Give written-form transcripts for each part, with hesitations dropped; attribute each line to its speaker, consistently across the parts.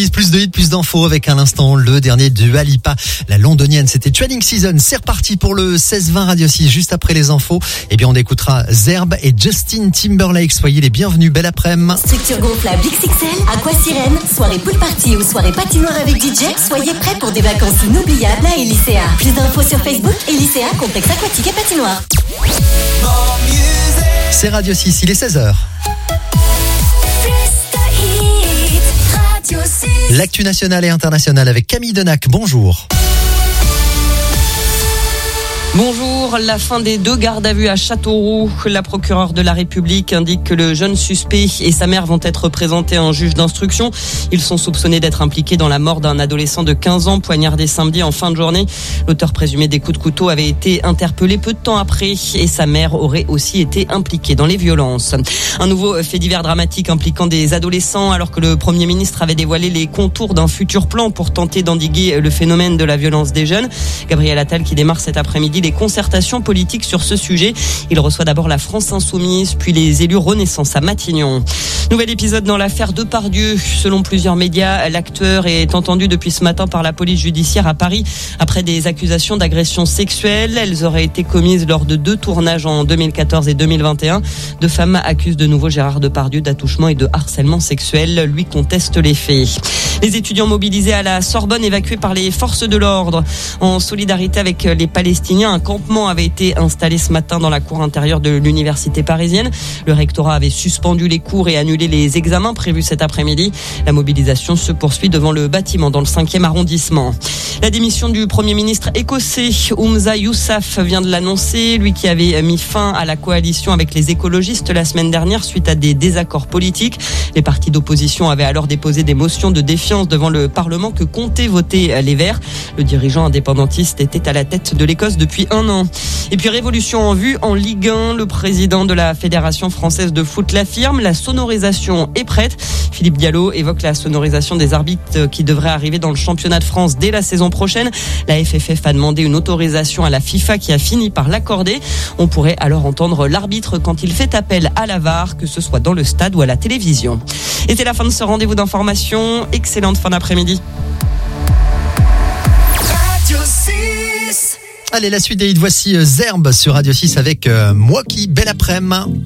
Speaker 1: 6, plus de hits, plus d'infos avec à l'instant le dernier de Dua Lipa, la londonienne. C'était Trading Season. C'est reparti pour le 16-20 Radio 6. Juste après les infos, eh bien, on écoutera Zerbe et Justin Timberlake. Soyez les bienvenus. Belle après-midi.
Speaker 2: Structure gonflable XXL, Aquasirène, soirée pool party ou soirée patinoire avec DJ. Soyez prêts pour des vacances inoubliables à Elysea. Plus d'infos sur Facebook, Elysea, complexe aquatique et patinoire.
Speaker 1: C'est Radio 6, il est 16h. L'actu nationale et internationale avec Camille Denac. Bonjour.
Speaker 3: Bonjour, la fin des 2 gardes à vue à Châteauroux. La procureure de la République indique que le jeune suspect et sa mère vont être présentés à un juge d'instruction. Ils sont soupçonnés d'être impliqués dans la mort d'un adolescent de 15 ans poignardé samedi en fin de journée. L'auteur présumé des coups de couteau avait été interpellé peu de temps après et sa mère aurait aussi été impliquée dans les violences. Un nouveau fait divers dramatique impliquant des adolescents alors que le Premier ministre avait dévoilé les contours d'un futur plan pour tenter d'endiguer le phénomène de la violence des jeunes. Gabriel Attal qui démarre cet après-midi les concertations politiques sur ce sujet. Il reçoit d'abord la France Insoumise, puis les élus Renaissance à Matignon. Nouvel épisode dans l'affaire Depardieu. Selon plusieurs médias, l'acteur est entendu depuis ce matin par la police judiciaire à Paris après des accusations d'agression sexuelle. Elles auraient été commises lors de 2 tournages en 2014 et 2021. 2 femmes accusent de nouveau Gérard Depardieu d'attouchement et de harcèlement sexuel. Lui conteste les faits. Les étudiants mobilisés à la Sorbonne évacués par les forces de l'ordre. En solidarité avec les Palestiniens, un campement avait été installé ce matin dans la cour intérieure de l'université parisienne. Le rectorat avait suspendu les cours et annulé les examens prévus cet après-midi. La mobilisation se poursuit devant le bâtiment dans le 5e arrondissement. La démission du Premier ministre écossais Humza Yousaf vient de l'annoncer. Lui qui avait mis fin à la coalition avec les écologistes la semaine dernière suite à des désaccords politiques. Les partis d'opposition avaient alors déposé des motions de défiance devant le Parlement que comptaient voter les Verts. Le dirigeant indépendantiste était à la tête de l'Écosse depuis 1 an. Et puis révolution en vue en Ligue 1. Le président de la Fédération française de foot l'affirme. La sonorisation est prête. Philippe Diallo évoque la sonorisation des arbitres qui devrait arriver dans le championnat de France dès la saison prochaine. La FFF a demandé une autorisation à la FIFA qui a fini par l'accorder. On pourrait alors entendre l'arbitre quand il fait appel à la VAR, que ce soit dans le stade ou à la télévision. Et c'est la fin de ce rendez-vous d'information. Excellente fin d'après-midi.
Speaker 1: Allez, la suite des hits, voici Zerbe sur Radio 6 avec Mwaki. Belle après-midi.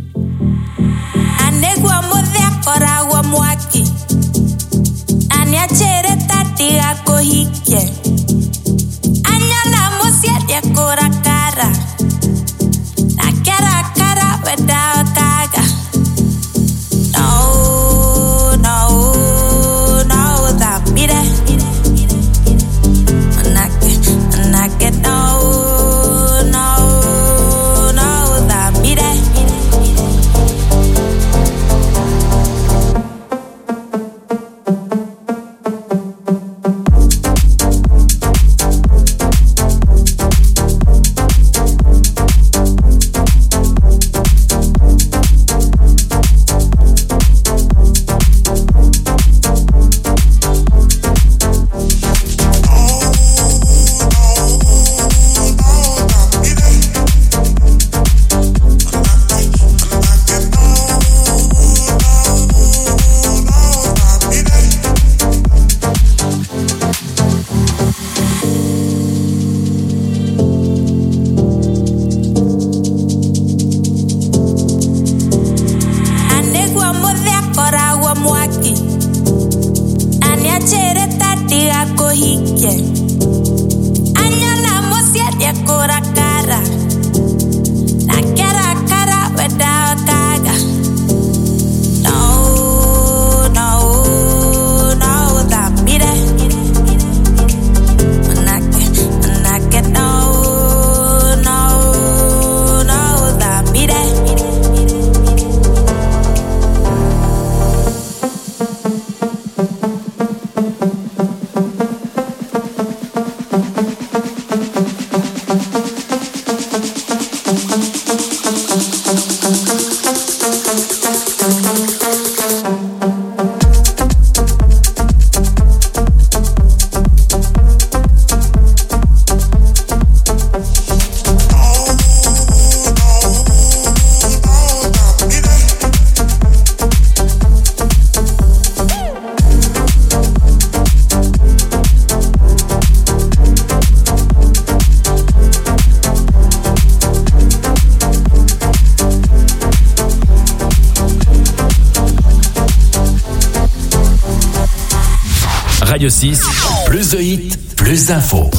Speaker 4: Radio 6, plus de hits, plus d'infos.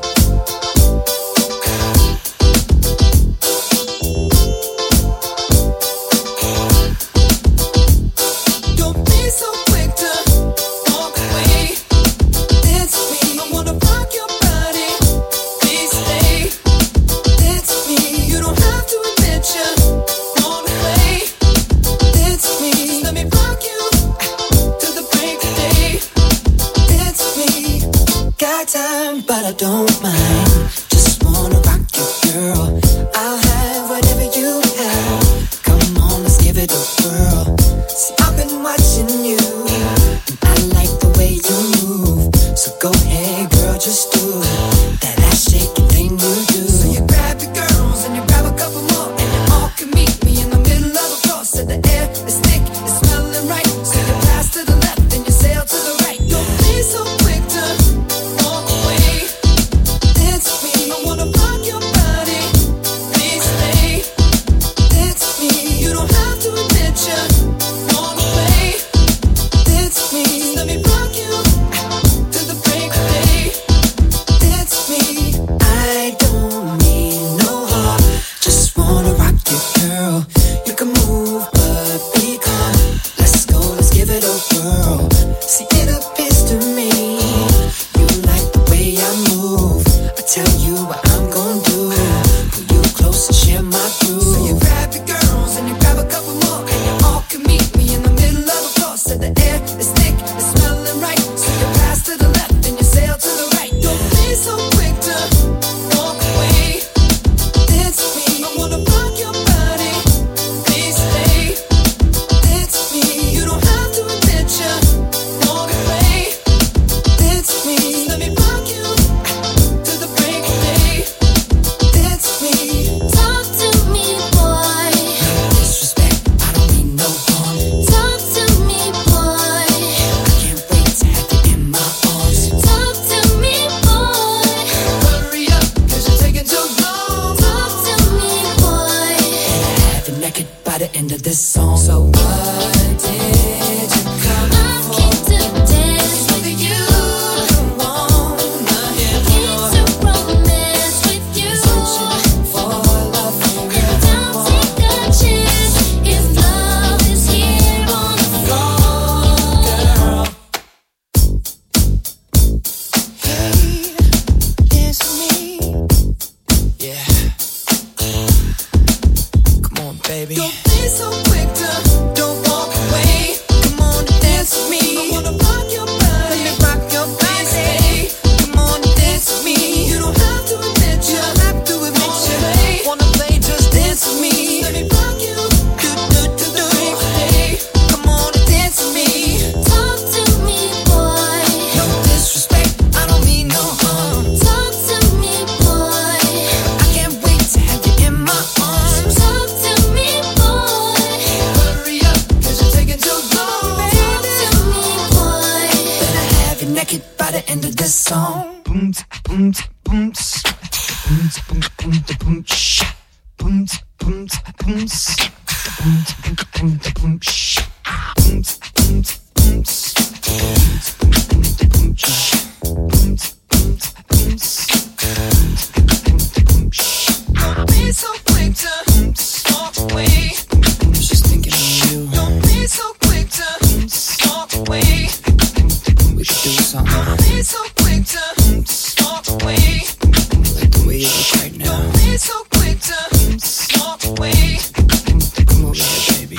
Speaker 5: But I don't mind, just wanna rock you, girl. I'll have whatever you have. Come on, let's give it a whirl. See, I've been watching you, and I like the way you move. So go ahead, girl, just do that ass shaking thing you do. So you grab your girls and you grab a couple more, and you all can meet me in the middle of the floor. So the air is thick, it's smelling right. So you pass to the left and you sail to the right. Don't be so quick to walk away. I wanna rock your body, please stay. That's me. You don't have to admit you wanna play. That's me. Let me rock you to the break of day. That's me. I don't mean no harm, just wanna rock you, girl. You can move, but be calm. Let's go, let's give it a whirl. See, it appears to me you like the way I move. I tell you what I'm gonna do. Pull you close and share my groove. So you grab your girls and you grab a couple more, and you all can meet me in the middle of the floor. So the air is thick, it's smelling right. So you pass to the left and you sail to the right. Don't be so quick to walk away. That's me. I wanna rock your body, please stay. That's me. You don't have to admit you wanna play. That's me. Let me rock you to the break of day. That's me.
Speaker 6: Talk to me, boy.
Speaker 5: No disrespect, I don't mean no harm.
Speaker 6: Talk to me, boy.
Speaker 5: I can't wait to have you in my arms.
Speaker 6: Talk to me, boy.
Speaker 5: Hurry up, cause you're taking too long.
Speaker 6: Talk to me, boy.
Speaker 5: Have you naked by the end of this song. So what did you come
Speaker 6: I'm keen to dance with you.
Speaker 5: wanna hear
Speaker 6: Keen to romance with you.
Speaker 5: for love?
Speaker 6: And don't take a chance if love is here on the floor.
Speaker 5: Hey, it's me. Yeah. Come on, baby. Don't be so quick to don't walk away. Come on and dance with me. I wanna rock your body. Let me rock your body. Come on and dance with me. You don't have to admit you. Wanna play, just dance with me. Let me rock you. Do. Come on and dance with me.
Speaker 6: Talk to me, boy.
Speaker 5: No disrespect, I don't mean no harm.
Speaker 6: Talk to me, boy.
Speaker 5: I can't wait to have you in my arms.
Speaker 6: Talk to me, boy.
Speaker 5: Hurry up, cause you're taking too long.
Speaker 6: Talk to me, boy.
Speaker 5: Better have you naked by the end of this song. Boom, boom, boom, boom, boom, boom, boom, sha. Boom, boom, boom, boom, boom, boom, boom, sha. Boom, boom, boom, boom, boom, sha. Boom, boom, boom, boom, sha. Don't be so quick to walk away. Just thinking of you. Don't be so quick to walk away. We should do something. Don't be so quick to walk away. Like the way you look right now. Don't be so quick to walk away. Come over here, baby.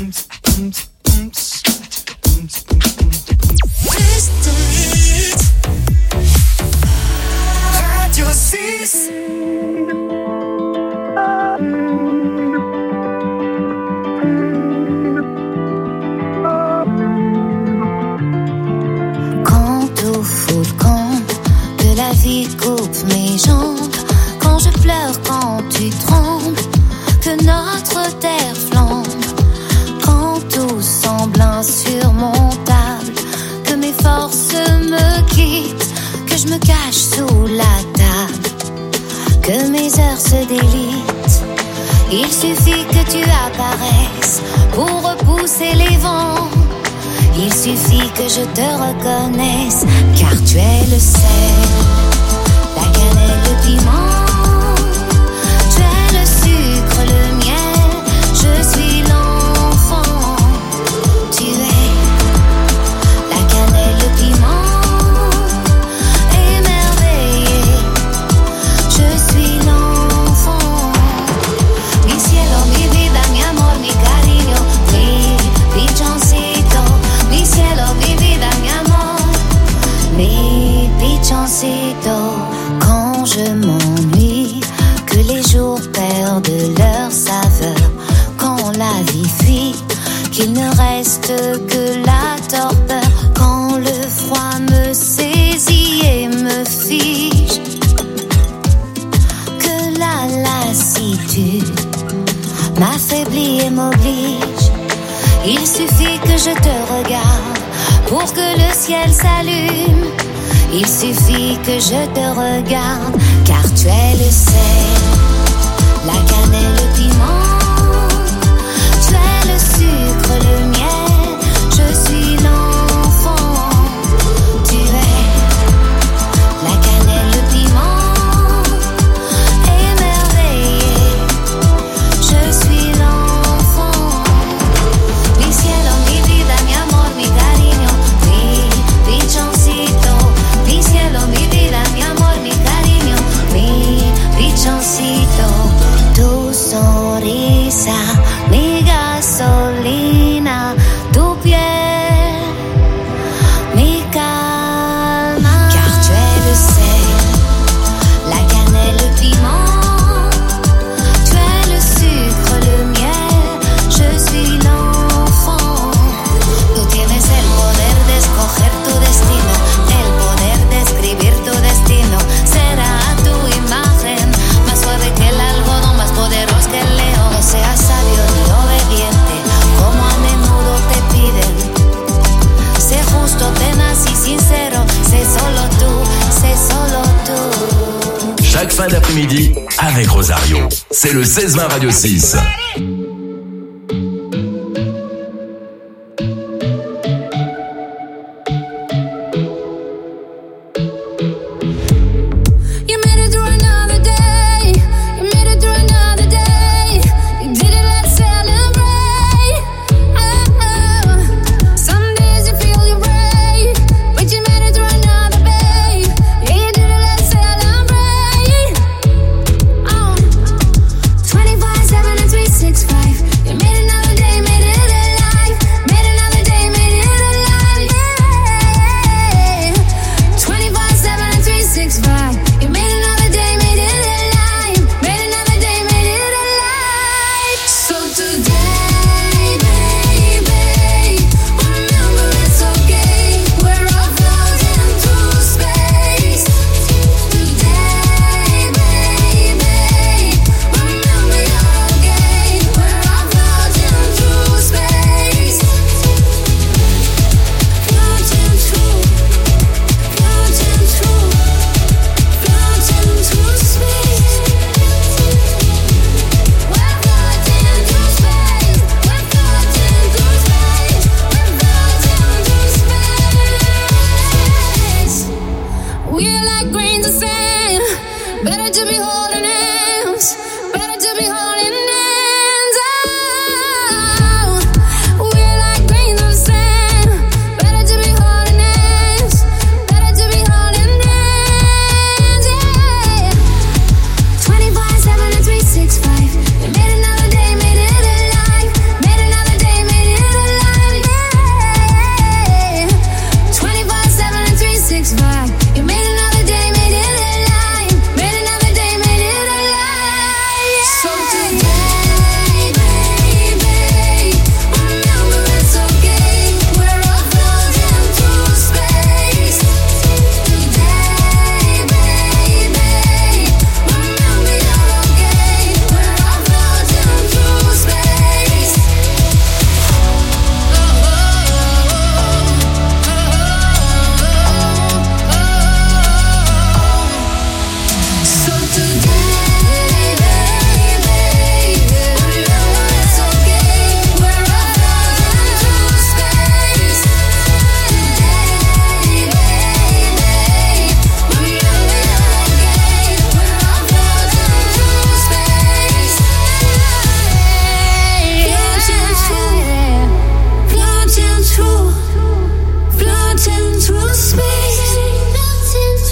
Speaker 5: Radio 6.
Speaker 6: Quand au fond de camp, que la vie coupe mes jambes, quand je pleure, quand tu trembles, que notre terre flambe, quand tout semble insurmontable, que mes forces me quittent, que je me cache sous la table, que mes heures se délitent. Il suffit que tu apparaisses pour repousser les vents. Il suffit que je te reconnaisse, car tu es le sel, la cannelle, le piment. Tu es le sucre, le miel, je suis l'enfant. Tu es la cannelle, le piment, émerveillé, je suis l'enfant. Mi cielo, mi vida, mi amor, mi cariño, mi pichoncito. Mi cielo, mi vida, mi amor, mi pichoncito. Quand je m'ennuie, que les jours perdent leur saveur, quand la vie fuit, qu'il ne reste que la torpeur, quand le froid me saisit et me fige, que la lassitude m'affaiblit et m'oblige. Il suffit que je te regarde pour que le ciel s'allume. Il suffit que je te regarde, car tu es le sel, la cannelle, le piment. Tu es le sucre, le miel, je suis l'enfant. Tu es la cannelle, le piment, émerveillé, je suis l'enfant. Mi cielo, mi vida, mi amor, mi cariño, mi pichoncito. Mi cielo, mi vida, mi amor, mi cariño, mi pichoncito. Tu sonrisa, mi gasolina, tu piel, mi calma. Car tu es le sel, la cannelle, le piment. Tu es le sucre, le miel, je suis l'enfant. Tú tienes el poder de escoger tu destino, el poder de escribir tu destino. Será tu imagen, más suave que el algodón, más poderoso que el león. No seas sabio ni obediente, como a menudo te piden. Sé justo, tenaz y sincero, sé solo tú, sé solo tú.
Speaker 4: Chaque fin d'après-midi avec Rosario. C'est le 16-20 Radio 6.
Speaker 7: You made it through another day. You made it through another day. You did it, let's celebrate. Oh. Some days you feel you're brave, but you made it through another day. Yeah, you did it, let's celebrate. Oh. 24/7 and 365. You made another day, made it alive. Made another day, made it alive. Yeah. 24/7 and 365. You made another day, made it alive. Made another day, made it alive. So today, baby, remember it's okay. We're all floating through space. Today, baby, remember you're okay. We're all floating through space. Floating through, floating through, floating through space. We're floating through space. We're floating through space. We're floating through space. We're like grains of sand. Better to be holding hands. Better to be holding hands. Oh, we're like grains of sand. Better to be holding hands. Better to be holding hands. Yeah. 24/7 and 365. You made another day, made it alive. Made another day, made it alive. Yeah. 24/7 and 365. You made another day, made it alive. Made another day, made it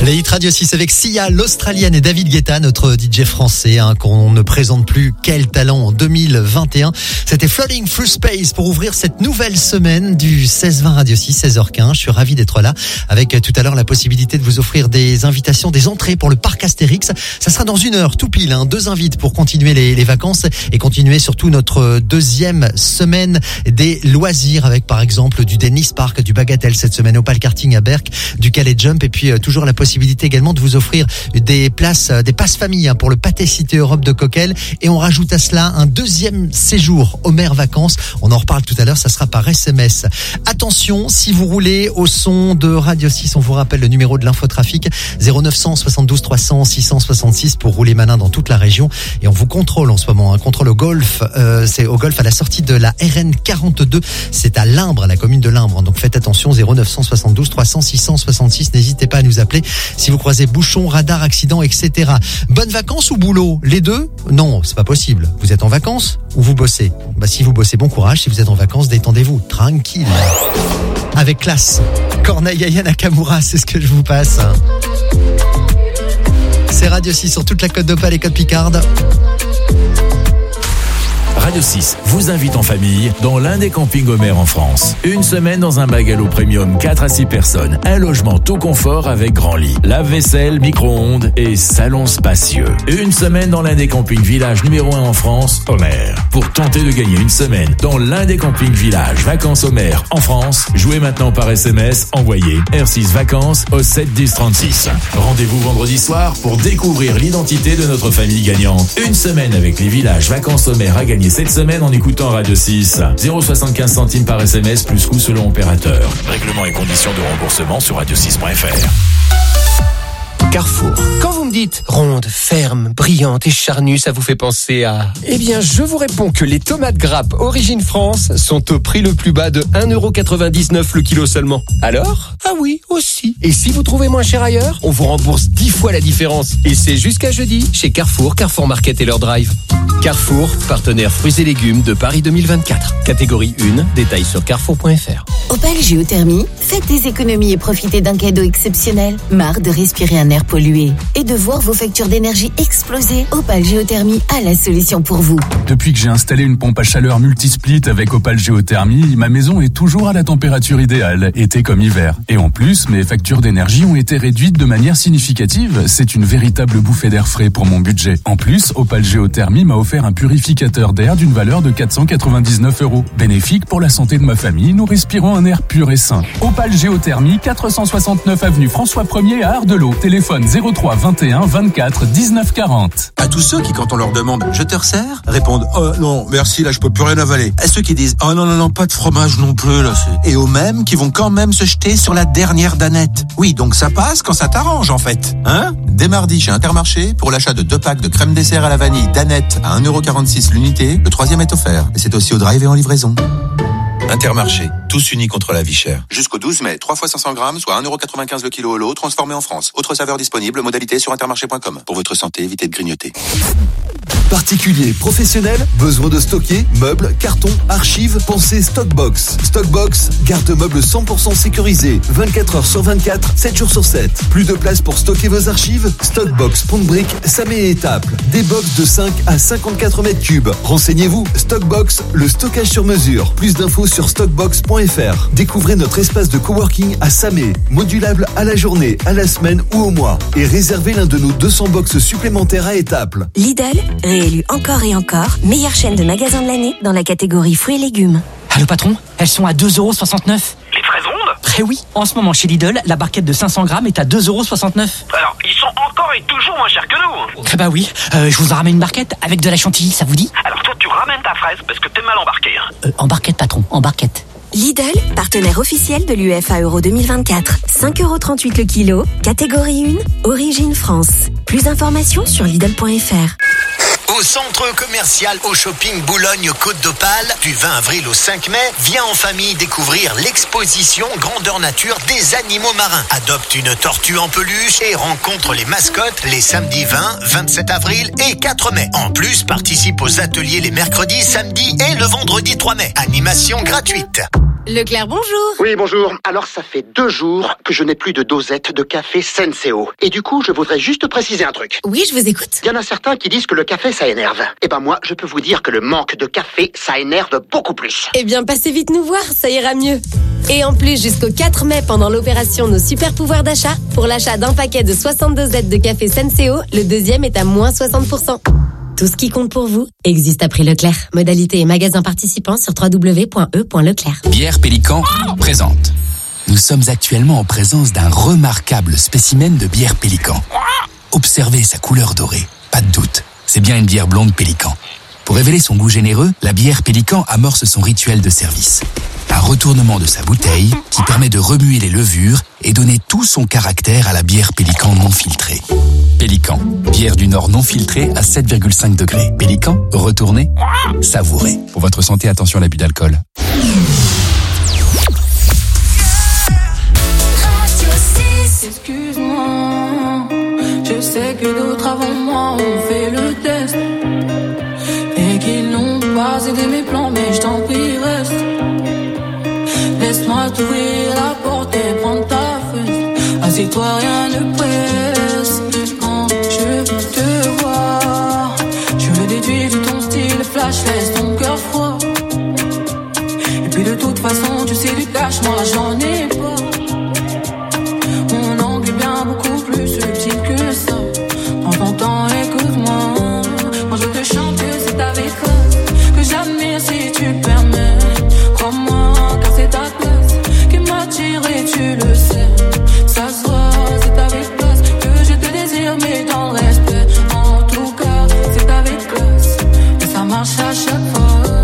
Speaker 1: Les hits Radio 6 avec Sia, l'Australienne, et David Guetta, notre DJ français, qu'on ne présente plus. Quel talent en 2021. C'était Floating Through Space pour ouvrir cette nouvelle semaine du 16-20 Radio 6, 16h15. Je suis ravi d'être là avec tout à l'heure la possibilité de vous offrir des invitations, des entrées pour le parc Astérix. Ça sera dans 1 heure, tout pile, 2 invites pour continuer les vacances et continuer surtout notre deuxième semaine des loisirs avec par exemple du Dennis Park, du Bagatelle cette semaine, au Pal Karting à Berck, du Calais Jump, et puis toujours la possibilité également de vous offrir des places, des passes famille pour le Pâté Cité Europe de Coquelles, et on rajoute à cela un deuxième séjour au Mer Vacances. On en reparle tout à l'heure, ça sera par SMS. Attention, si vous roulez au son de Radio 6, on vous rappelle le numéro de l'infotrafic 0900 72 300 666 pour rouler malin dans toute la région, et on vous contrôle en ce moment, contrôle au golf, c'est au golf à la sortie de la RN 42, c'est à Limbre, la commune de Limbre, donc faites attention, 0900 72 300 666, n'hésitez pas à nous appeler si vous croisez bouchons, radars, accidents, etc. Bonnes vacances ou boulot? Les deux? Non, c'est pas possible. Vous êtes en vacances ou vous bossez? Si vous bossez, bon courage. Si vous êtes en vacances, détendez-vous, tranquille. Avec classe, Corneille Aya Nakamura, c'est ce que je vous passe. C'est Radio 6 sur toute la Côte d'Opale et Côte Picarde.
Speaker 4: Radio 6 vous invite en famille dans l'un des campings Homer en France. Une semaine dans un bungalow premium 4 à 6 personnes. Un logement tout confort avec grand lit, lave-vaisselle, micro-ondes et salon spacieux. Une semaine dans l'un des campings Village numéro 1 en France, Homer. Pour tenter de gagner une semaine dans l'un des campings Village Vacances Homer en France, jouez maintenant par SMS, envoyez R6 Vacances au 7 10 36. Rendez-vous vendredi soir pour découvrir l'identité de notre famille gagnante. Une semaine avec les Villages Vacances Homer à gagner cette semaine en écoutant Radio 6. 0,75 centimes par SMS plus coût selon opérateur. Règlement et conditions de remboursement sur radio6.fr.
Speaker 8: Carrefour. Quand vous me dites ronde, ferme, brillante et charnue, ça vous fait penser à... Eh bien, je vous réponds que les tomates grappes Origine France sont au prix le plus bas de 1,99€ le kilo seulement. Alors? Ah oui, aussi. Et si vous trouvez moins cher ailleurs, on vous rembourse 10 fois la différence. Et c'est jusqu'à jeudi chez Carrefour, Carrefour Market et leur drive. Carrefour, partenaire fruits et légumes de Paris 2024. Catégorie 1, détails sur carrefour.fr.
Speaker 2: Opal Géothermie, faites des économies et profitez d'un cadeau exceptionnel. Marre de respirer un air pollué et de voir vos factures d'énergie exploser? Opal Géothermie a la solution pour vous.
Speaker 9: Depuis que j'ai installé une pompe à chaleur multisplit avec Opal Géothermie, ma maison est toujours à la température idéale, été comme hiver. Et en plus, mes factures d'énergie ont été réduites de manière significative. C'est une véritable bouffée d'air frais pour mon budget. En plus, Opal Géothermie m'a offert un purificateur d'air d'une valeur de 499€. Bénéfique pour la santé de ma famille, nous respirons un air pur et sain. Opal Géothermie, 469 avenue François 1er à Ardelot. Téléphone 03 21 24 19 40.
Speaker 10: À tous ceux qui, quand on leur demande « Je te resserre ?» répondent « Oh non, merci, là je peux plus rien avaler ». À ceux qui disent « Oh non, pas de fromage non plus là ». Et aux mêmes qui vont quand même se jeter sur la dernière danette. Oui, donc ça passe quand ça t'arrange en fait. Hein ? Dès mardi chez Intermarché, pour l'achat de 2 packs de crème dessert à la vanille danette à 1,46€ l'unité, le 3e est offert. Et c'est aussi au drive et en livraison. Intermarché, tous unis contre la vie chère. Jusqu'au 12 mai, 3 fois 500 grammes, soit 1,95€ le kilo au lot, transformé en France. Autre saveur disponible, modalité sur intermarché.com. Pour votre santé, évitez de grignoter.
Speaker 11: Particulier, professionnel, besoin de stocker, meubles, cartons, archives, pensez Stockbox. Stockbox, garde-meubles 100% sécurisés, 24 heures sur 24, 7 jours sur 7. Plus de place pour stocker vos archives? Stockbox, Pont-de-Brique, Samé et Étaples. Des box de 5 à 54 mètres cubes. Renseignez-vous, Stockbox, le stockage sur mesure. Plus d'infos sur stockbox.fr. Découvrez notre espace de coworking à Samé, modulable à la journée, à la semaine ou au mois. Et réservez l'un de nos 200 box supplémentaires à Étaples.
Speaker 12: Lidl, réélu encore et encore, meilleure chaîne de magasins de l'année dans la catégorie fruits et légumes.
Speaker 13: Allô patron, elles sont à 2,69€.
Speaker 14: Les fraises rondes ?
Speaker 13: Eh oui, en ce moment chez Lidl, la barquette de 500 grammes est à 2,69€.
Speaker 14: Alors, ils sont encore et toujours moins chers que nous.
Speaker 13: Eh bah oui, je vous en ramène une barquette avec de la chantilly, ça vous dit?
Speaker 14: Alors toi, tu ramènes ta fraise parce que t'es mal embarqué.
Speaker 13: En barquette patron, en barquette.
Speaker 12: Lidl, partenaire officiel de l'UEFA Euro 2024. 5,38€ le kilo, catégorie 1, origine France. Plus d'informations sur Lidl.fr.
Speaker 15: Au centre commercial au shopping Boulogne-Côte d'Opale, du 20 avril au 5 mai, viens en famille découvrir l'exposition Grandeur Nature des animaux marins. Adopte une tortue en peluche et rencontre les mascottes les samedis 20, 27 avril et 4 mai. En plus, participe aux ateliers les mercredis, samedis et le vendredi 3 mai. Animation gratuite.
Speaker 16: Leclerc, bonjour.
Speaker 17: Oui, bonjour. Alors, ça fait 2 jours que je n'ai plus de dosette de café Senseo. Et du coup, je voudrais juste préciser un truc.
Speaker 16: Oui, je vous écoute.
Speaker 17: Il y en a certains qui disent que le café, ça énerve. Eh ben moi, je peux vous dire que le manque de café, ça énerve beaucoup plus.
Speaker 16: Eh bien, passez vite nous voir, ça ira mieux. Et en plus, jusqu'au 4 mai, pendant l'opération Nos Super Pouvoirs d'achat, pour l'achat d'un paquet de 62 dosettes de café Senseo, le deuxième est à moins 60%. Tout ce qui compte pour vous existe à prix Leclerc. Modalité et magasins participants sur www.e.leclerc.
Speaker 18: Bière Pélican présente. Nous sommes actuellement en présence d'un remarquable spécimen de bière Pélican. Observez sa couleur dorée. Pas de doute, c'est bien une bière blonde Pélican. Pour révéler son goût généreux, la bière Pélican amorce son rituel de service. Un retournement de sa bouteille qui permet de remuer les levures et donner tout son caractère à la bière Pélican non filtrée. Pélican, bière du Nord non filtrée à 7,5 degrés. Pélican, retournez, savourez. Pour votre santé, attention à l'abus d'alcool.
Speaker 19: Excuse-moi, je sais que d'autres avant moi ont fait le test et qu'ils n'ont pas aidé mes plans, mais je t'en prie reste. Laisse-moi t'ouvrir la porte et prendre ta fesse. Assieds-toi, rien ne presse. Quand je te vois, je le déduis de ton style flash, laisse ton cœur froid. Et puis de toute façon, tu sais du cash, moi j'en ai pas. Mon angle est bien beaucoup plus subtil que ça. Prends ton temps, écoute-moi. Moi je te chante que c'est avec classe que j'admire si tu permets. Crois-moi, car c'est ta classe qui m'attire et tu le sais. Ça se voit, c'est avec classe que je te désire, mais dans le respect. En tout cas, c'est avec classe et ça marche à chaque fois.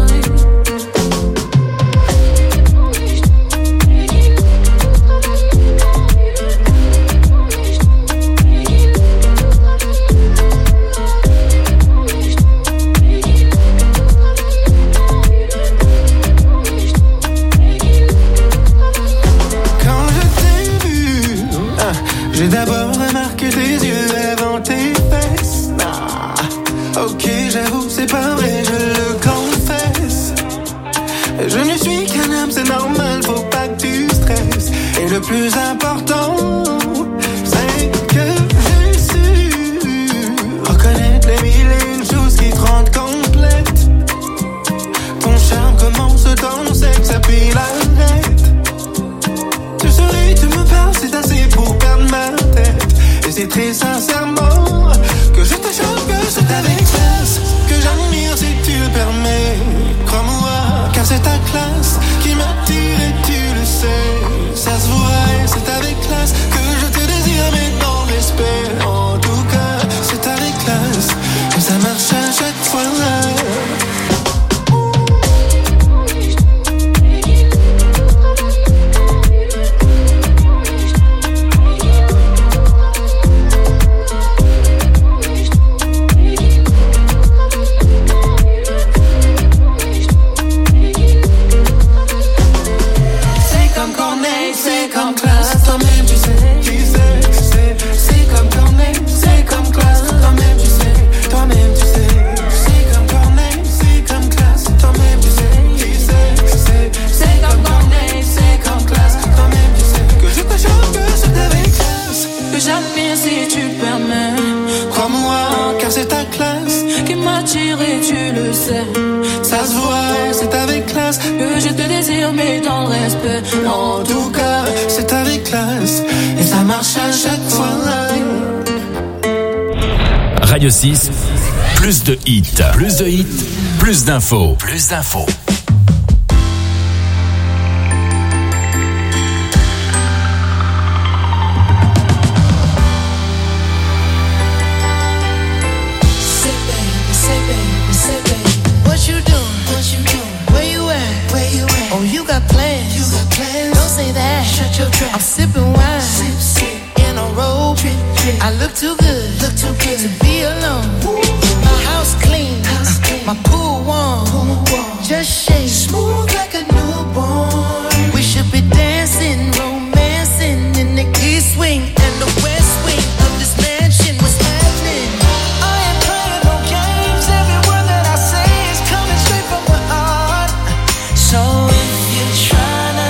Speaker 5: J'ai d'abord remarqué tes yeux avant tes fesses. Ah, ok, j'avoue, c'est pas vrai, je le confesse. Je ne suis qu'un homme, c'est normal, faut pas que tu stresses. Et le plus important, c'est que j'ai su reconnaître les mille et une choses qui te rendent complète. Ton charme commence dans le sexe, puis l'arrête. Tu souris, tu me parles, c'est assez pour perdre ma tête. Et c'est très sincèrement que je te choque, que c'est avec classe que j'admire si tu le permets. Crois-moi, car c'est ta classe qui m'attire et tu le sais. Ça se voit et c'est avec classe que je te désire, mais dans le respect. En tout cas, c'est avec classe que ça marche à chaque fois. C'est comme classe, toi-même tu sais qui c'est. C'est comme Corneille, c'est comme classe, toi-même tu sais, toi-même tu sais. C'est comme Corneille, c'est comme classe, toi-même tu sais qui c'est. C'est comme Corneille, c'est comme classe, toi-même tu sais. Que je te choque, que c'est avec classe que j'admire si tu permets. Crois-moi, car c'est ta classe qui m'attire et tu le sais. Ça se voit, c'est avec classe que je te désire, mais dans le respect. En tout cas, c'est avec classe et ça marche à chaque fois.
Speaker 4: Radio 6, plus de hits. Plus de hits, plus d'infos. Plus d'infos.
Speaker 5: I'm sipping wine in a robe. I look too good to be alone. My house clean, my pool warm. Just shake smooth like a newborn. We should be dancing, romancing in the east wing and the west wing of this mansion. What's happening? I ain't playing no games. Every word that I say is coming straight from the heart. So if you're trying to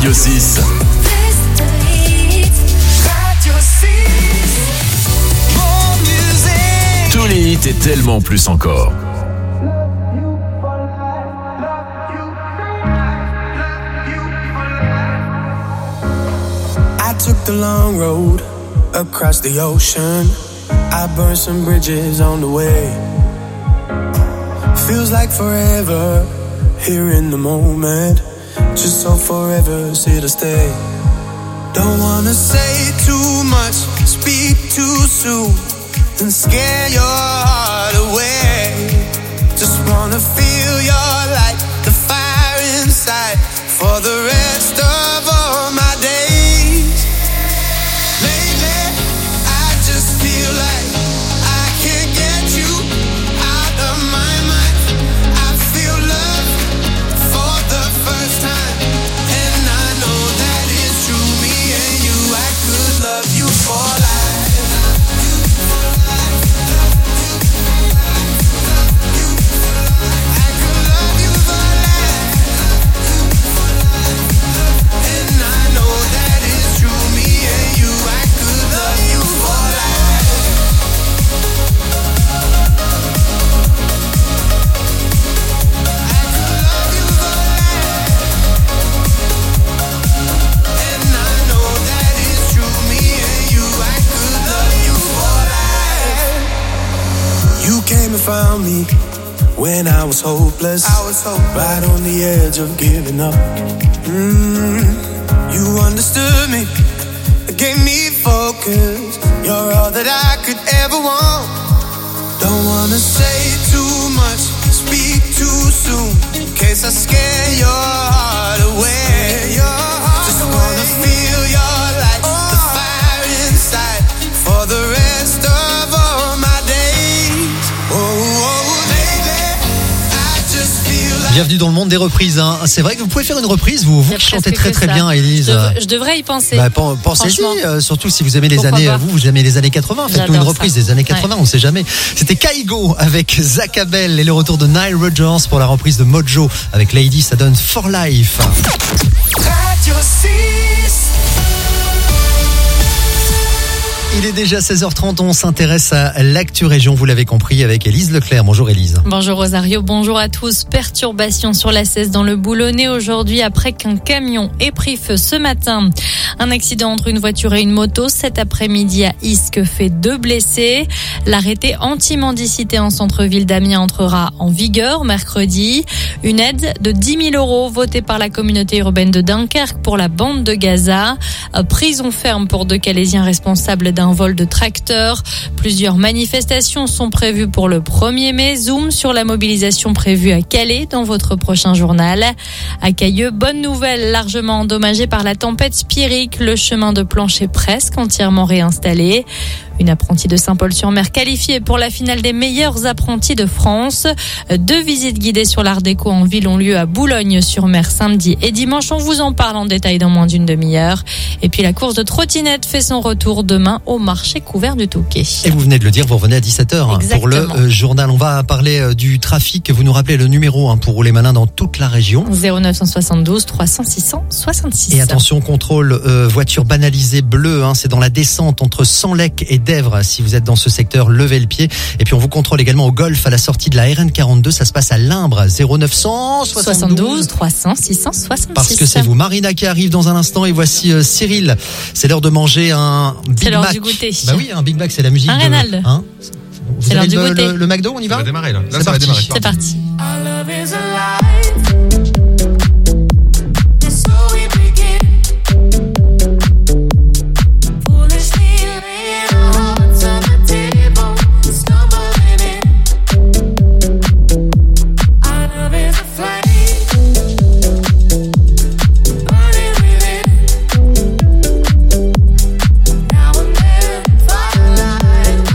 Speaker 4: Radio 6. Tous les hits et tellement plus encore.
Speaker 20: I took the long road across the ocean. I burned some bridges on the way. Feels like forever here in the moment. Just so forever's here to stay. Don't wanna say too much, speak too soon, and scare your heart away. Just wanna feel your light, the fire inside, for the rest of all my days. Lately, I just feel like I can't get you out of my mind. I feel love for the first time, and I know that it's true. Me and you, I could love you for life. Came and found me when I was hopeless. Right on the edge of giving up. You understood me, gave me focus. You're all that I could ever want. Don't wanna say too much, speak too soon, in case I scare your heart away. Just wanna feel your light, the fire inside, for the rest of all my days.
Speaker 1: Bienvenue dans le monde des reprises. Hein. C'est vrai que vous pouvez faire une reprise, vous qui chantez très très bien, Élise.
Speaker 21: Je devrais y penser.
Speaker 1: Pensez-y, surtout si vous aimez les années, vous aimez les années 80. Faites-nous une reprise des années 80, on ne sait jamais. C'était Kaigo avec Zach Abel et le retour de Nile Rodgers pour la reprise de Mojo avec Lady, ça donne For Life.
Speaker 20: Radio 6.
Speaker 1: Il est déjà 16h30, on s'intéresse à l'actu région, vous l'avez compris, avec Élise Leclerc. Bonjour Élise.
Speaker 21: Bonjour Rosario, bonjour à tous. Perturbation sur la 16 dans le Boulonnais aujourd'hui après qu'un camion ait pris feu ce matin. Un accident entre une voiture et une moto cet après-midi à Isques fait 2 blessés. L'arrêté anti-mendicité en centre-ville d'Amiens entrera en vigueur mercredi. Une aide de 10 000 € votée par la communauté urbaine de Dunkerque pour la bande de Gaza. Prison ferme pour 2 Calaisiens responsables d'un vol de tracteur. Plusieurs manifestations sont prévues pour le 1er mai. Zoom sur la mobilisation prévue à Calais dans votre prochain journal. À Cailleux, bonne nouvelle, largement endommagé par la tempête Spirik. Le chemin de planche est presque entièrement réinstallé. Une apprentie de Saint-Paul-sur-Mer qualifiée pour la finale des meilleurs apprentis de France. 2 visites guidées sur l'art déco en ville ont lieu à Boulogne-sur-Mer samedi et dimanche. On vous en parle en détail dans moins d'une demi-heure. Et puis la course de trottinette fait son retour demain au marché couvert du Touquet.
Speaker 1: Et vous venez de le dire, vous revenez à 17h pour le journal. On va parler du trafic. Vous nous rappelez le numéro pour rouler malin dans toute la région.
Speaker 21: 0972 300 666.
Speaker 1: Et attention, contrôle voiture banalisée bleue. C'est dans la descente entre Senlec et d'Èvres. Si vous êtes dans ce secteur, levez le pied. Et puis on vous contrôle également au Golfe à la sortie de la RN42. Ça se passe à Limbre. 0972
Speaker 21: 300 666.
Speaker 1: Parce que c'est vous, Marina, qui arrive dans un instant. Et voici Cyril. C'est l'heure de manger un Big Mac.
Speaker 21: C'est l'heure du goûter.
Speaker 1: Bah oui, un Big Mac, c'est la musique.
Speaker 21: Un Reynald.
Speaker 1: Vous avez le McDo, on y va?
Speaker 22: Ça va démarrer là.
Speaker 1: C'est parti.
Speaker 21: C'est parti.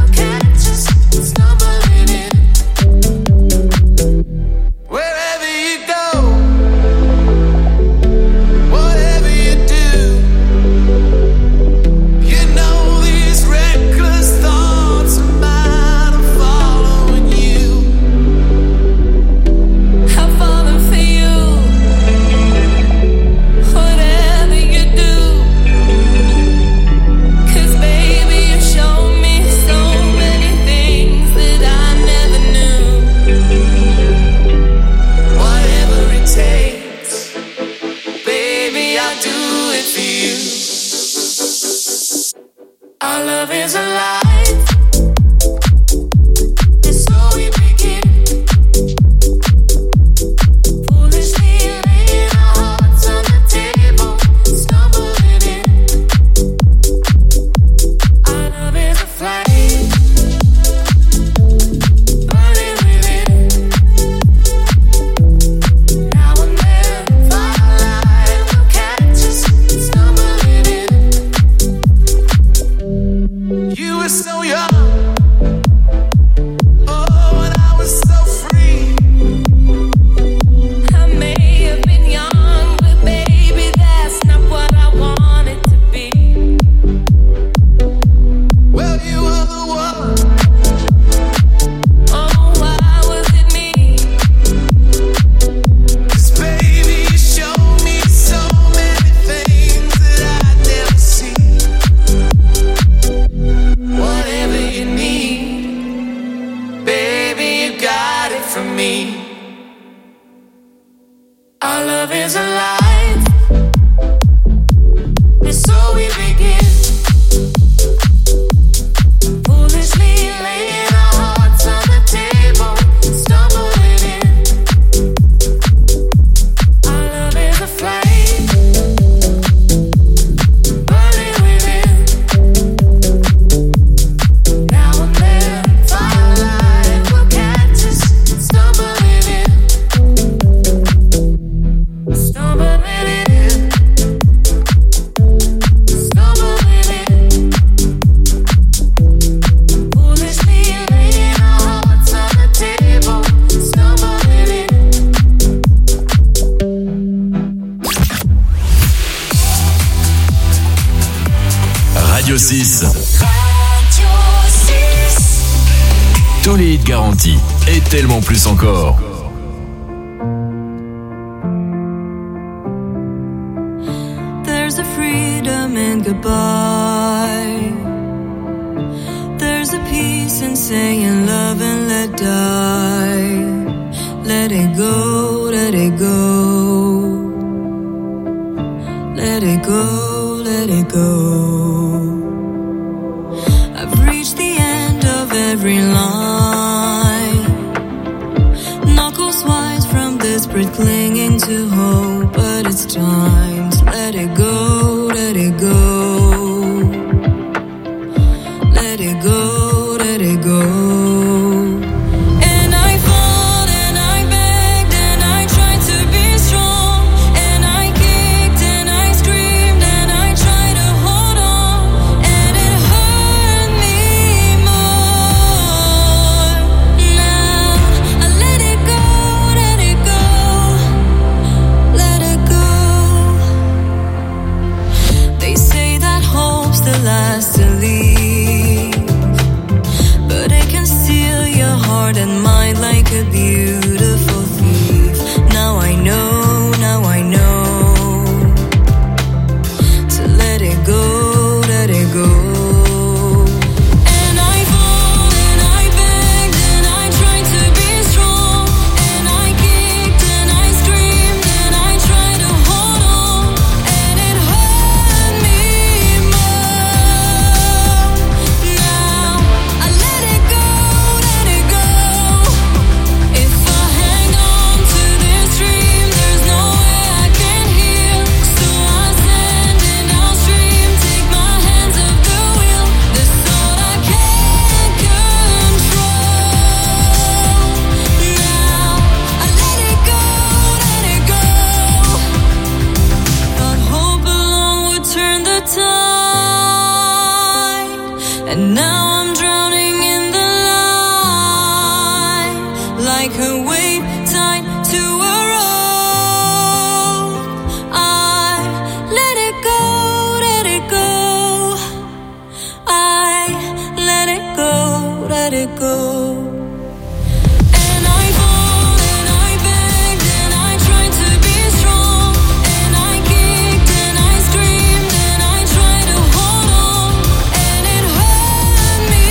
Speaker 20: Wherever you
Speaker 19: me. Our love is alive, and so we begin. Foolishly laying our hearts on the table, stumbling in. Our love is a flame, burning within. Now and then, firelight will catch us, stumbling in. Stumbling in. Stumbling in. Foolishly laying our hearts on the table, stumbling in.
Speaker 4: Radio 6. Tous les hits garantis et tellement plus encore.
Speaker 3: There's a freedom in goodbye. There's a peace in saying love and let die. Let it go, let it go. Let it go, let it go. I've reached the end of every line. Knuckles white from desperate clinging to hope, but it's time to let it go, let it go. Let it go, let it go. And I fought and I begged and I tried to be strong. And I kicked and I screamed and I tried to hold on. And it hurt me more. Now I let it go, let it go. Let it go. They say that hope's the last to leave, but it can steal your heart and mind like a beautiful thief. Now I know, now I know. To let it go, let it go. And I fought and I begged and I tried to be strong. And I kicked and I screamed and I tried to hold on. And it hurt me more. Now I let it go, let it go. If I hang on to this dream, there's no way I can heal. So I stand in downstream, take my hands off the wheel. This thought I can't control. Now I let it go, let it go. Thought hope alone would turn the tide, and now I'm drowning in the light, like a wave tied to a rope. I let it go, let it go. I let it go, let it go. And I fought and I begged and I tried to be strong. And I kicked and I screamed and I tried to hold on. And it hurt me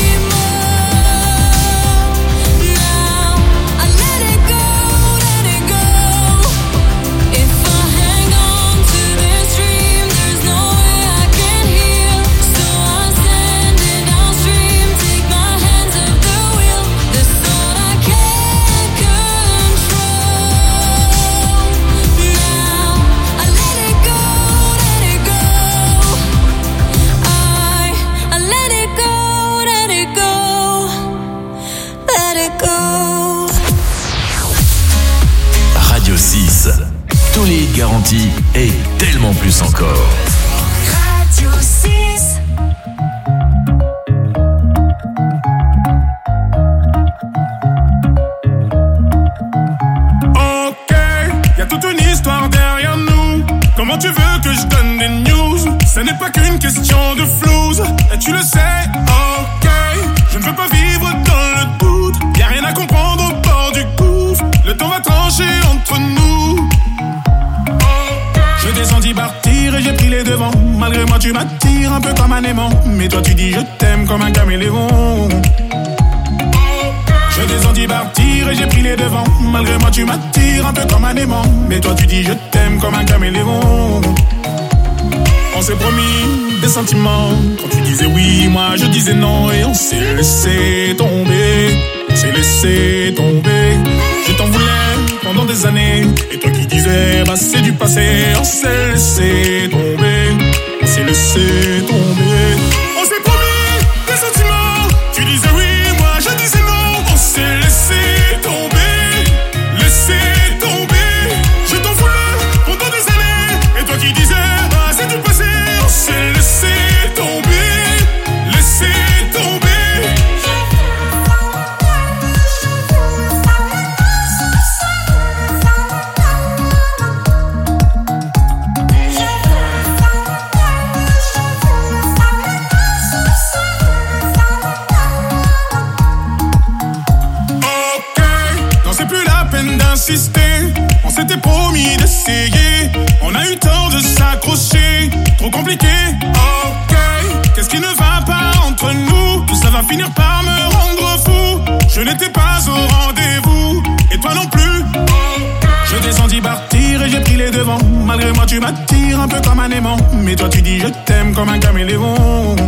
Speaker 3: more. Now I let it go, let it go. If I hang on to this dream, there's no way I can heal. So I stand in downstream, take my hands off the wheel. This thought I can't control. Now I let it go, let it go. I let it go, let it go. Let it go.
Speaker 4: Radio 6. Tous les hits garantis et tellement plus encore.
Speaker 19: Radio 6.
Speaker 20: Ok, y a toute une histoire derrière nous. Comment tu veux que je donne des news? Ce n'est pas qu'une question de flouze, et tu le sais, ok. Je ne veux pas vivre dans le doute, y a rien à comprendre au bord du gouffre. Le temps va trancher entre nous. Je descendis partir et j'ai pris les devants. Malgré moi tu m'attires un peu comme un aimant, mais toi tu dis je t'aime comme un caméléon. Je descendis partir et j'ai pris les devants. Malgré moi tu m'attires un peu comme un aimant. Mais toi tu dis je t'aime comme un caméléon. On s'est promis des sentiments. Quand tu disais oui, moi je disais non. Et on s'est laissé tomber. On s'est laissé tomber. Je t'en voulais pendant des années. Et toi qui disais bah c'est du passé. On s'est laissé tomber. On s'est laissé tomber. On s'est promis des sentiments. Tu disais oui, moi je disais non. On s'est laissé tomber. Laissé tomber. Je t'en voulais pendant des années. Et toi qui disais bah c'est du passé. On s'est laissé tomber. Laissé tomber. On s'était promis d'essayer. On a eu tort de s'accrocher. Trop compliqué, ok. Qu'est-ce qui ne va pas entre nous? Tout ça va finir par me rendre fou. Je n'étais pas au rendez-vous. Et toi non plus. Je t'ai senti partir et j'ai pris les devants. Malgré moi tu m'attires un peu comme un aimant. Mais toi tu dis je t'aime comme un caméléon.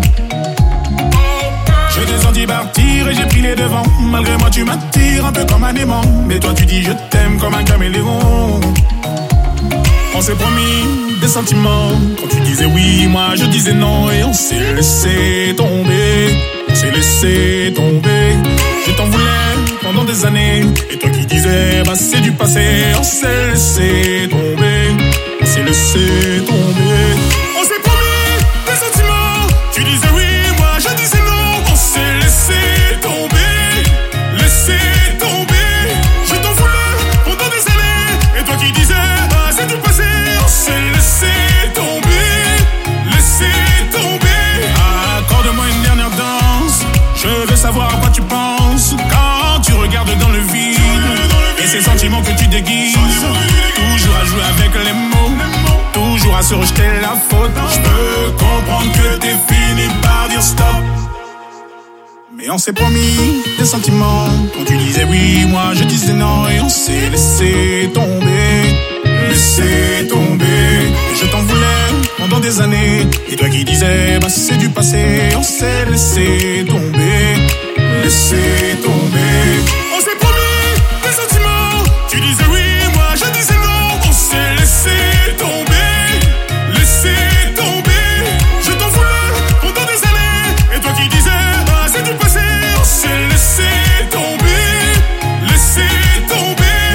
Speaker 20: Je t'ai senti partir et j'ai pris les devants. Malgré moi tu m'attires un peu comme un aimant. Mais toi tu dis je t'aime comme un caméléon. On s'est promis des sentiments. Quand tu disais oui, moi je disais non. Et on s'est laissé tomber. On s'est laissé tomber. Je t'en voulais pendant des années. Et toi qui disais bah c'est du passé. On s'est laissé tomber. On s'est laissé tomber. On s'est promis des sentiments. Tu disais oui, moi je disais non. On s'est laissé tomber, laissé tomber. Je t'en voulais pendant des années. Et toi qui disais, bah c'est du passé. On s'est laissé tomber, laissé tomber. Accorde-moi une dernière danse. Je veux savoir à quoi tu penses quand tu regardes dans le vide. Et ces sentiments que tu déguises. Toujours à jouer avec les mots. Toujours à se rejeter la faute. Je peux comprendre que t'es fini par dire stop. Mais on s'est promis des sentiments. Quand tu disais oui, moi je disais non. Et on s'est laissé tomber. Laissé tomber. Et je t'en voulais pendant des années. Et toi qui disais bah c'est du passé. On s'est laissé tomber. Laissé tomber. On s'est promis des sentiments. Tu disais oui, moi je disais non. On s'est laissé tomber. Laissé tomber. Je t'en voulais pendant des années. Et toi qui disais bah c'est du passé. On s'est laissé tomber. Laissé tomber.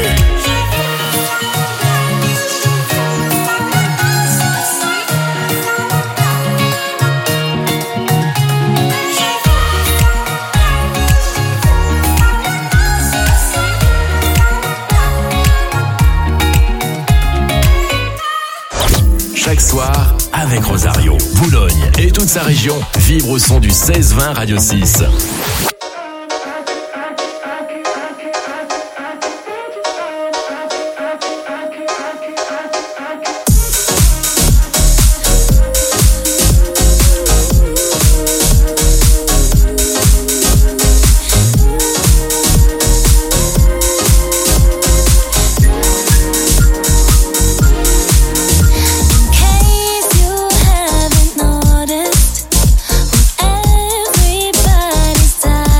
Speaker 4: Chaque soir, avec Rosario, Boulogne et toute sa région, vibre au son du 16-20 Radio 6.
Speaker 7: Everybody's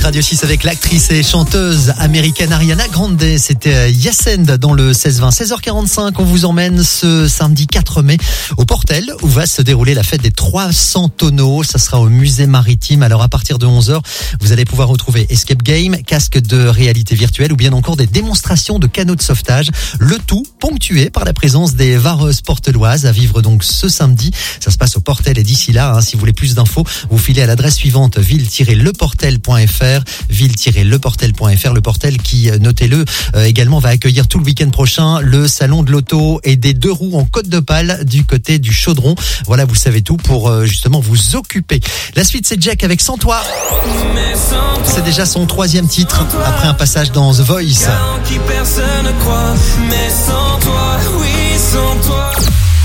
Speaker 1: Radio 6 avec l'actrice et chanteuse américaine Ariana Grande. C'était Yacend dans le 16-20. 16h45, on vous emmène ce samedi 4 mai au Portel où va se dérouler la fête des 300 tonneaux. Ça sera au musée maritime. Alors à partir de 11h, vous allez pouvoir retrouver escape game, casque de réalité virtuelle ou bien encore des démonstrations de canots de sauvetage. Le tout ponctué par la présence des vareuses porteloises à vivre donc ce samedi. Ça se passe au Portel et d'ici là, si vous voulez plus d'infos, vous filez à l'adresse suivante ville-leportel.fr, ville-leportel.fr. Le Portel qui, notez-le, également va accueillir tout le week-end prochain le salon de l'auto et des 2 roues en Côte d'Opale du côté du Chaudron. Voilà, vous savez tout pour justement vous occuper. La suite, c'est Jack avec Sans Toi. C'est déjà son 3e titre après un passage dans The Voice.
Speaker 20: Qui personne ne croit, mais sans toi, oui, sans toi.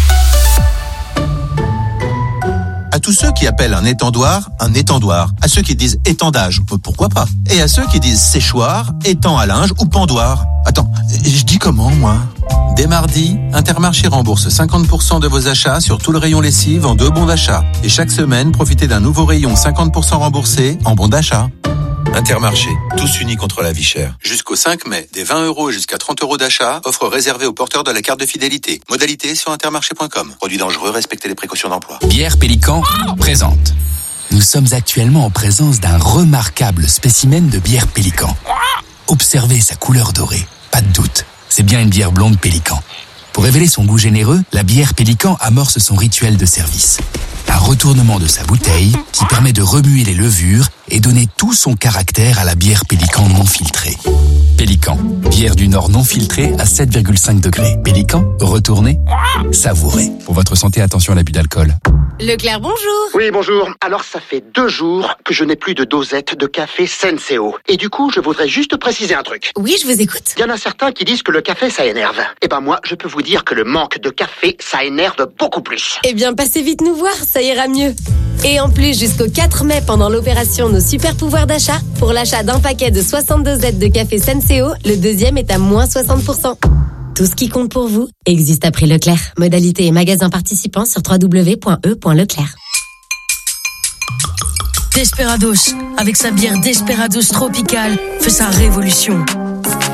Speaker 10: À tous ceux qui appellent un étendoir, à ceux qui disent étendage, pourquoi pas, et à ceux qui disent séchoir, étang à linge ou pendoir. Attends, je dis comment, moi ? Dès mardi, Intermarché rembourse 50% de vos achats sur tout le rayon lessive en 2 bons d'achat. Et chaque semaine, profitez d'un nouveau rayon 50% remboursé en bons d'achat. Intermarché, tous unis contre la vie chère. Jusqu'au 5 mai, des 20 € jusqu'à 30 € d'achat, offre réservée aux porteurs de la carte de fidélité. Modalité sur intermarché.com. Produit dangereux, respectez les précautions d'emploi.
Speaker 18: Bière Pélican présente. Nous sommes actuellement en présence d'un remarquable spécimen de bière Pélican. Observez sa couleur dorée. Pas de doute, c'est bien une bière blonde Pélican. Pour révéler son goût généreux, la bière Pélican amorce son rituel de service. Un retournement de sa bouteille qui permet de remuer les levures et donner tout son caractère à la bière Pélican non filtrée. Pélican, bière du Nord non filtrée à 7,5 degrés. Pélican, retournez, savourez. Pour votre santé, attention à l'abus d'alcool.
Speaker 16: Leclerc, bonjour.
Speaker 17: Oui, bonjour. Alors, ça fait 2 jours que je n'ai plus de dosette de café Senseo. Et du coup, je voudrais juste préciser un truc.
Speaker 16: Oui, je vous écoute.
Speaker 17: Il y en a certains qui disent que le café, ça énerve. Eh ben moi, je peux vous dire que le manque de café, ça énerve beaucoup plus.
Speaker 16: Eh bien, passez vite nous voir, ça ira mieux. Et en plus, jusqu'au 4 mai, pendant l'opération Nos Super Pouvoirs d'achat, pour l'achat d'un paquet de 62 Z de café Senseo, le deuxième est à moins 60%. Tout ce qui compte pour vous existe à prix Leclerc. Modalité et magasins participants sur www.e.leclerc.
Speaker 6: Desperados, avec sa bière Desperados Tropical, fait sa révolution. Pourquoi ?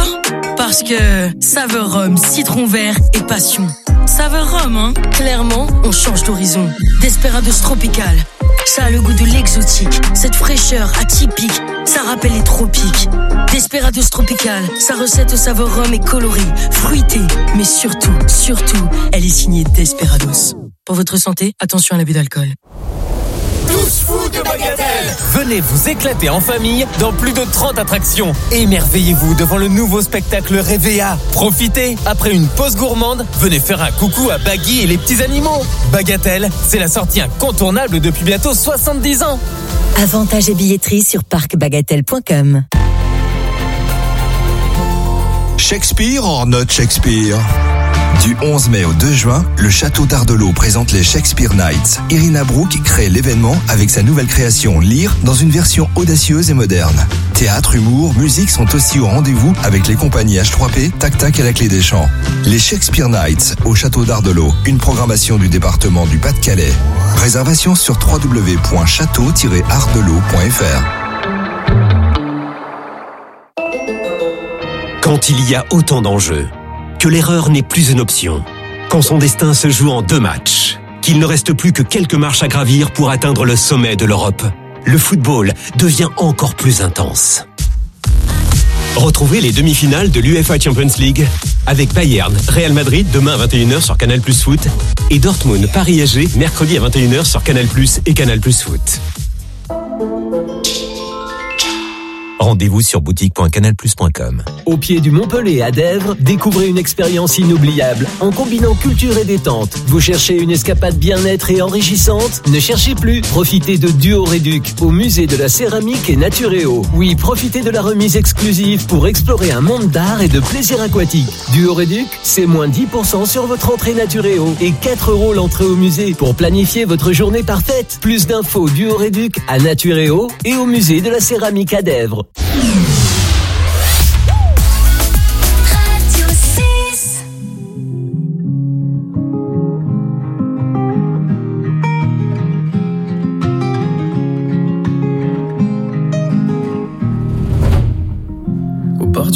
Speaker 6: Parce que saveur rhum, citron vert et passion. Saveur rhum, hein ? Clairement, on change d'horizon. Desperados Tropical, ça a le goût de l'exotique, cette fraîcheur atypique, ça rappelle les tropiques. Desperados Tropical, sa recette au saveur rhum est colorée, fruitée, mais surtout, elle est signée Desperados. Pour votre santé, attention à l'abus d'alcool.
Speaker 22: Tous fous de Bagatelle! Venez vous éclater en famille dans plus de 30 attractions. Émerveillez-vous devant le nouveau spectacle Réveilla. Profitez, après une pause gourmande, venez faire un coucou à Baggy et les petits animaux. Bagatelle, c'est la sortie incontournable depuis bientôt 70 ans.
Speaker 23: Avantages et billetterie sur parcbagatelle.com.
Speaker 24: Shakespeare en note Shakespeare. Du 11 mai au 2 juin, le Château d'Ardelot présente les Shakespeare Nights. Irina Brook crée l'événement avec sa nouvelle création Lire dans une version audacieuse et moderne. Théâtre, humour, musique sont aussi au rendez-vous avec les compagnies H3P, Tac Tac et la Clé des Champs. Les Shakespeare Nights au Château d'Ardelot, une programmation du département du Pas-de-Calais. Réservation sur www.château-ardelot.fr.
Speaker 25: Quand il y a autant d'enjeux, que l'erreur n'est plus une option, quand son destin se joue en 2 matchs, qu'il ne reste plus que quelques marches à gravir pour atteindre le sommet de l'Europe, le football devient encore plus intense. Retrouvez les demi-finales de l'UEFA Champions League avec Bayern, Real Madrid demain à 21h sur Canal+ Foot et Dortmund, Paris-SG mercredi à 21h sur Canal+ et Canal+ Foot. Rendez-vous sur boutique.canalplus.com.
Speaker 26: Au pied du Montpellier à Dèvres, découvrez une expérience inoubliable en combinant culture et détente. Vous cherchez une escapade bien-être et enrichissante ? Ne cherchez plus. Profitez de Duo Réduc au musée de la céramique et Naturéo. Oui, profitez de la remise exclusive pour explorer un monde d'art et de plaisir aquatique. Duo Réduc, c'est moins 10% sur votre entrée Naturéo et 4 € l'entrée au musée pour planifier votre journée parfaite. Plus d'infos Duo Réduc à Naturéo et au musée de la céramique à Dèvres.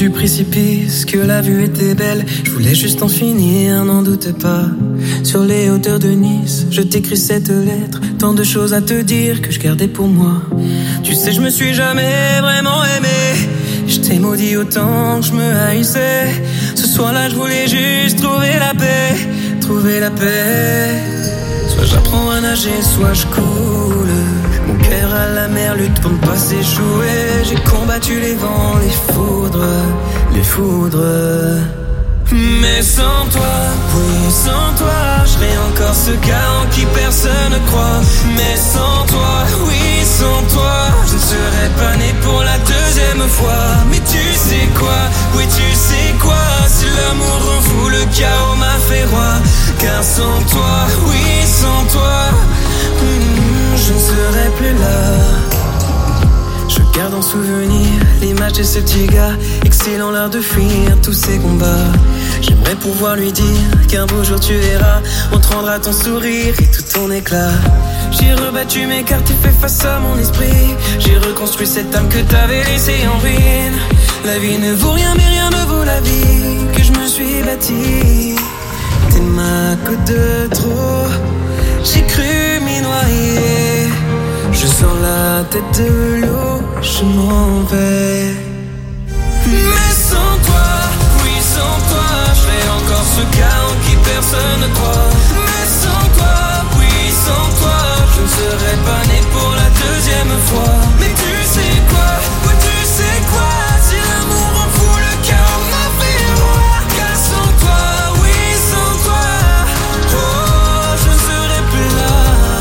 Speaker 2: du précipice, que la vue était belle. Je voulais juste en finir, n'en doute pas. Sur les hauteurs de Nice, je t'écris cette lettre. Tant de choses à te dire que je gardais pour moi. Tu sais, je me suis jamais vraiment aimé. Je t'ai maudit autant que je me haïssais. Ce soir-là, je voulais juste trouver la paix. Trouver la paix. Soit j'apprends à nager, soit je coule. Mon cœur à la mer lutte pour ne pas s'échouer. J'ai combattu les vents, les foudres, les foudres. Mais sans toi, oui sans toi, je serais encore ce gars en qui personne ne croit. Mais sans toi, oui sans toi, je ne serais pas né pour la deuxième fois. Mais tu sais quoi, oui tu sais quoi, si l'amour rend fou, le chaos m'a fait roi. Car sans toi, oui sans toi, je ne serais plus là. Je garde en souvenir l'image de ce petit gars, excellent l'art de fuir tous ses combats. J'aimerais pouvoir lui dire qu'un beau jour tu verras, on te rendra ton sourire et tout ton éclat. J'ai rebattu mes cartes et fait face à mon esprit. J'ai reconstruit cette âme que t'avais laissée en ruine. La vie ne vaut rien mais rien ne vaut la vie que je me suis bâtie. T'es ma côte de trop, j'ai cru m'y noyer. Je sors la tête de l'eau, je m'en vais. Mais sans toi, oui sans toi, je serais encore ce gars en qui personne ne croit. Mais sans toi, oui sans toi, je ne serais pas né pour la deuxième fois. Mais tu sais quoi, oui tu sais quoi, si l'amour en fout le chaos m'a fait roi. Car sans toi, oui sans toi, oh je ne serais plus là.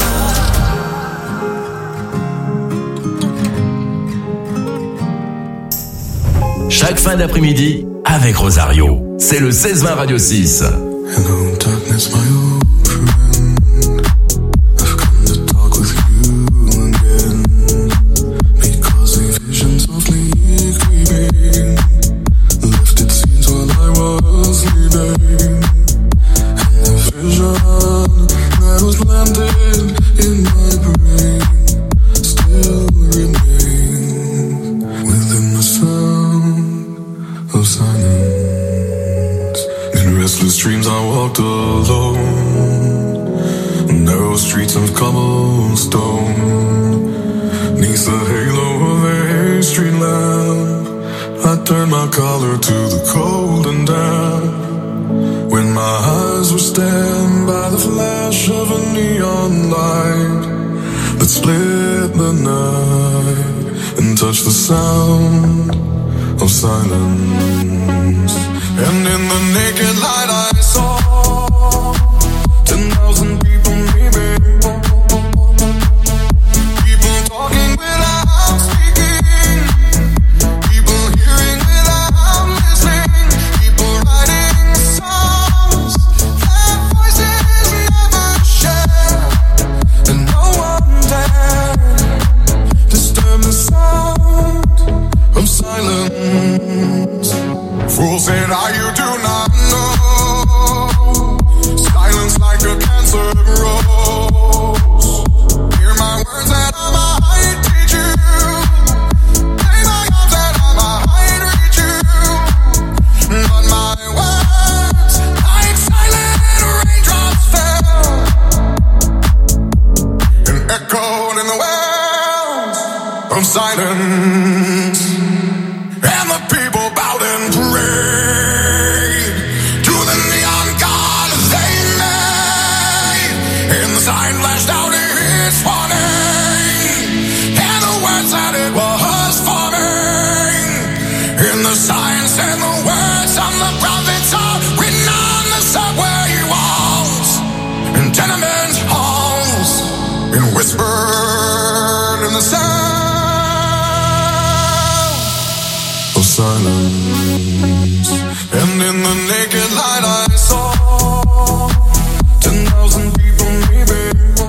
Speaker 4: Chaque fin d'après-midi avec Rosario. C'est le 16-20 Radio 6.
Speaker 20: Hello, darkness, my old friend. I've come to talk with you again. Because a vision softly creeping left its scenes while I was sleeping. And the vision that was planted in my brain still remains within the sound of silence. In restless dreams I walked alone, narrow streets of cobblestone, neath the halo of a street lamp. I turned my collar to the cold and damp, when my eyes were stabbed by the flash of a neon light that split the night and touched the sound of silence. And in the naked light I saw 10,000 people maybe, people talking without speaking, people hearing without listening, people writing songs that voices never share, and no one dared disturb the sound of silence. Fools said, you do not know. Silence like a cancer grows. Hear my words that I might teach you. Lay my arms that I might reach you. But my words, like silent raindrops fell and echoed in the wells of silence. And the people bowed and prayed to the neon god they made. And the sign flashed out its warning, and the words that it was forming. And the sign said the words of the prophets are written on the subway walls and tenement halls, and whispered in the sound of silence. And in the naked light I saw 10,000 people maybe,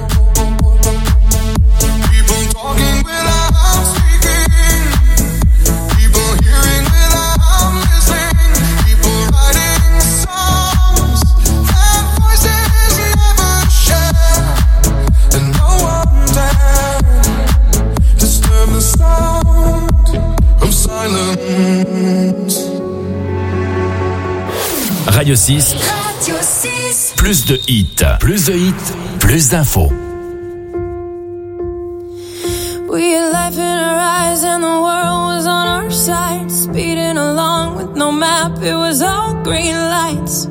Speaker 20: people talking without speaking, people hearing without listening, people writing songs that voices never share, and no one
Speaker 4: Radio 6.
Speaker 3: Radio 6.
Speaker 4: Plus de hits, plus d'infos.
Speaker 19: We had life in our eyes and the world was on our side. Speeding along with no map, it was all green lights.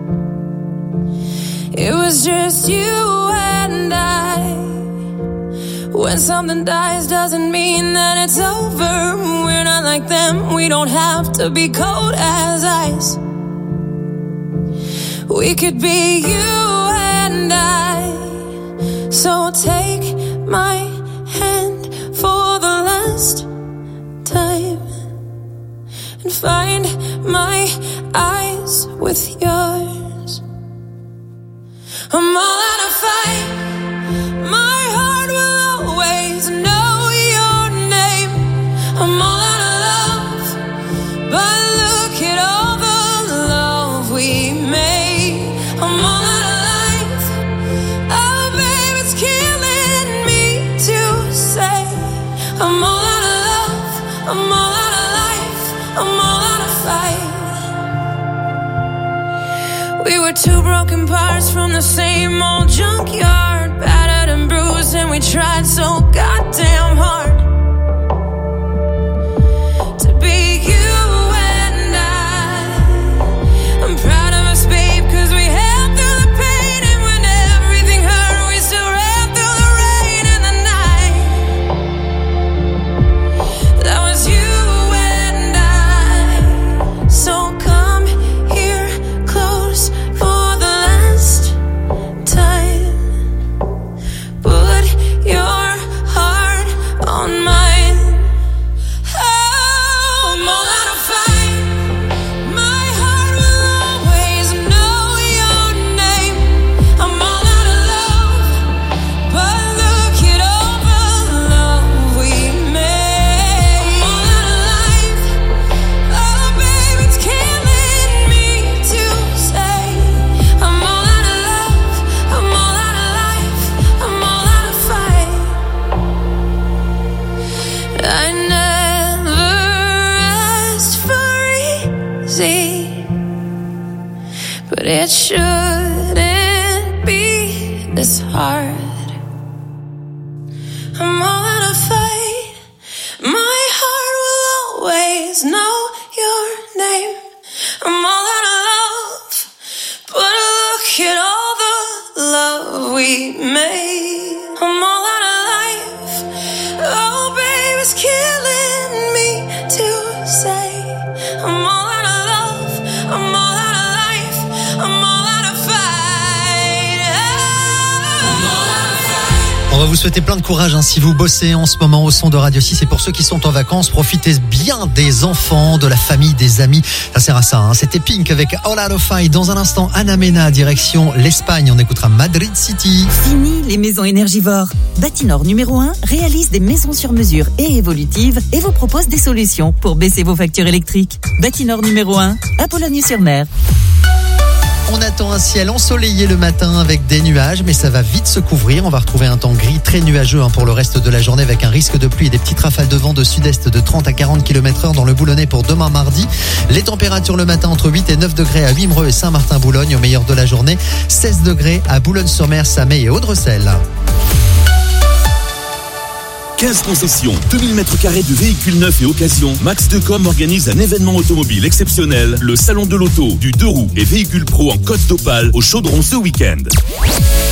Speaker 19: It was just you and I. When something dies doesn't mean that it's over. We're not like them, we don't have to be cold as ice. We could be you and I. So take my hand for the last time and find my eyes with yours. I'm all out of fight. My heart will always know your name. I'm all out of love, but look at all the love we made. I'm all out of life. Oh, babe, it's killing me to say. I'm all out of love. I'm all out of life. I'm all out of fight. We were two broken parts from the same old junkyard, battered and bruised, and we tried so goddamn hard to be you and I. I'm proud of us, babe, 'cause we held through the pain, and when everything hurt, we still ran through the rain and the night. That was you and I. So come here close for the last time. Put your heart on mine. Oh, I'm all out of fight. My heart will always know your name. I'm all out of love, but look at all the love we made. I'm all out of life. Oh, babe, it's killing me to say. I'm all out of love. I'm all out of life. I'm all out of fight. I never asked for easy, but it shouldn't be this hard. I'm all out of fight. My heart will always know your name. I'm all out of love, but look at all the love we made. I'm all out of life. Oh, babe, it's killing me to say. I'm all out of love. I'm all out of life. I'm all out of fight. I'm all out of fight.
Speaker 1: On va vous souhaiter plein de courage si vous bossez en ce moment au son de Radio 6. Et pour ceux qui sont en vacances, profitez bien des enfants, de la famille, des amis. Ça sert à ça. C'était Pink avec All Out of Fight. Dans un instant, Ana Mena, direction l'Espagne. On écoutera Madrid City.
Speaker 23: Fini les maisons énergivores. Bâtinor numéro 1 réalise des maisons sur mesure et évolutives et vous propose des solutions pour baisser vos factures électriques. Bâtinor numéro 1 à Boulogne-sur-Mer.
Speaker 1: On attend un ciel ensoleillé le matin avec des nuages, mais ça va vite se couvrir. On va retrouver un temps gris très nuageux pour le reste de la journée avec un risque de pluie et des petites rafales de vent de sud-est de 30 à 40 km/h dans le Boulonnais pour demain mardi. Les températures le matin entre 8 et 9 degrés à Wimereux et Saint-Martin-Boulogne. Au meilleur de la journée, 16 degrés à Boulogne-sur-Mer, Samay et Audrecel.
Speaker 8: 15 concessions, 2000 m² de véhicules neufs et occasions. Max Decom organise un événement automobile exceptionnel, le Salon de l'Auto, du 2 roues et véhicules pro en Côte d'Opale au Chaudron ce week-end.